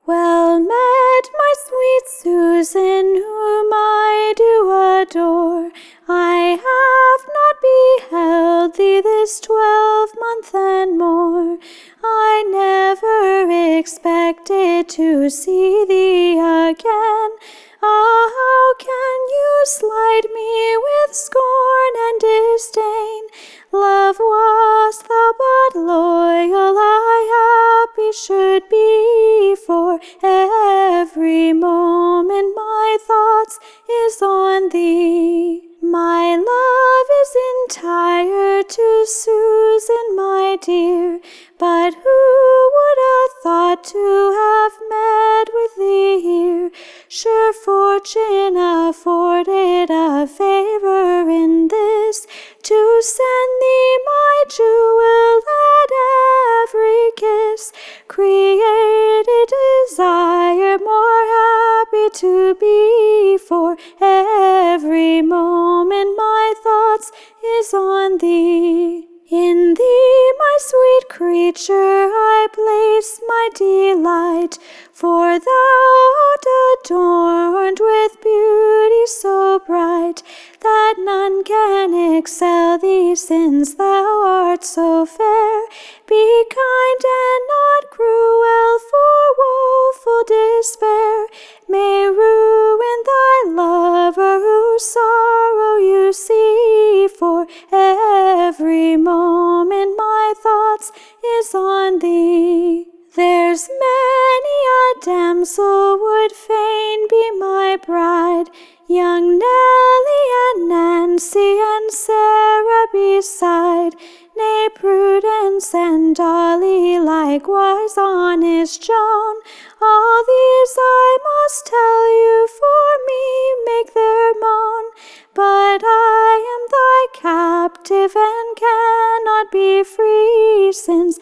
Well met, my sweet Susan, whom I do adore. I have not beheld thee this 12-month and more. I never expected to see thee again. Ah, how can you slight me with scorn and disdain? Love, wast thou but loyal, I happy should be, for every moment my thoughts is on thee. My love is entire to Susan, my dear, but who would have thought to have met with thee here? Sure fortune afforded a favor in this, to send thee my jewel at every kiss. Created desire, more happy to be, for every moment my thoughts is on thee. In thee, my sweet creature, I place my delight, for thou art adorned with beauty so bright, that none can excel thee, since thou art so fair. Be kind and not cruel, for woeful despair may ruin thy lover, whose sorrow you see, for every moment my thoughts is on thee. There's many a damsel would fain be my bride, young Nelly and Nancy and Sarah beside, nay, Prudence and Dolly, likewise honest Joan. All these I must tell you, for me make their moan. But I am thy captive and cannot be free, since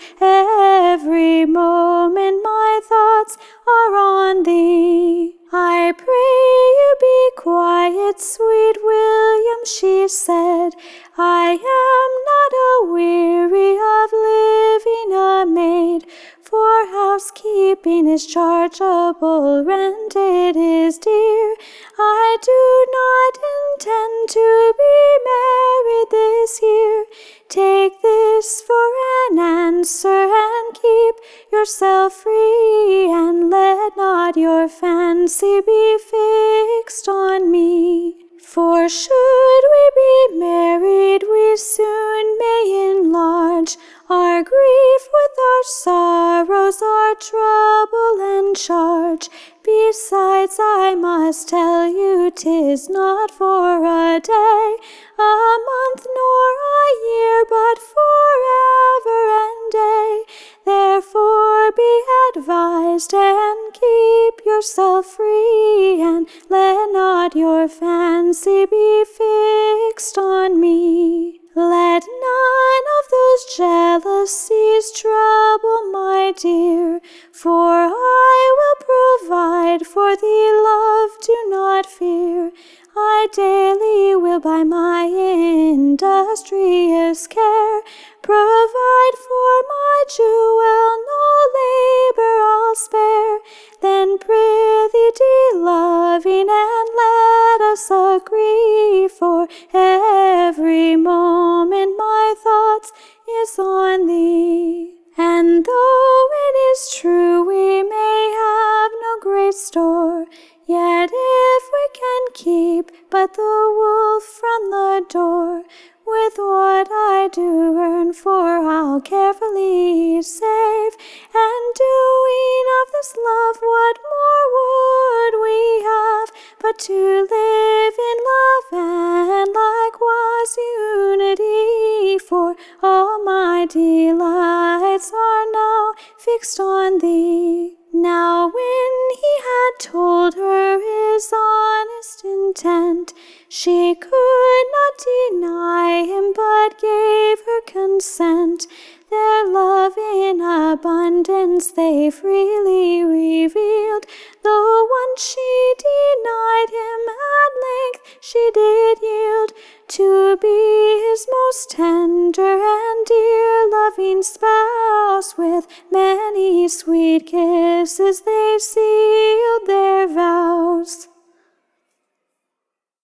every moment my thoughts are on thee. I pray you be quiet, sweet William, she said. I am not a-weary of living a maid, for housekeeping is chargeable, rent it is dear. I do not intend to be married this year. Take this for an answer, and keep yourself free, and let not your fancy be fixed on me. For should we be married, we soon may enlarge our grief with our sorrows, our trouble and charge. Besides, I must tell you, 'tis not for a day, a month, nor a year, but forever and day. Therefore be advised, and keep yourself free, and let not your fancy be fixed on me. Let none of those jealousies trouble, my dear, for I will provide for thee, love, do not fear. I daily will by my industrious care provide for my jewel, no labor I'll spare. Then prithee, dear loving, and let us agree, for every moment my thoughts is on thee. And though it is true we may have no great store, yet if we can keep but the wolf from the door, with what I do earn, for I'll carefully save, and doing of this love, what more would we have, but to live in love and likewise unity, for all my delights are now fixed on thee. Now when he had told her his honest intent, she could not deny him, but gave her consent. Their love in abundance they freely revealed, Though once she denied him, at length she did yield to be his most tender and dear loving spouse. With many sweet kisses they sealed their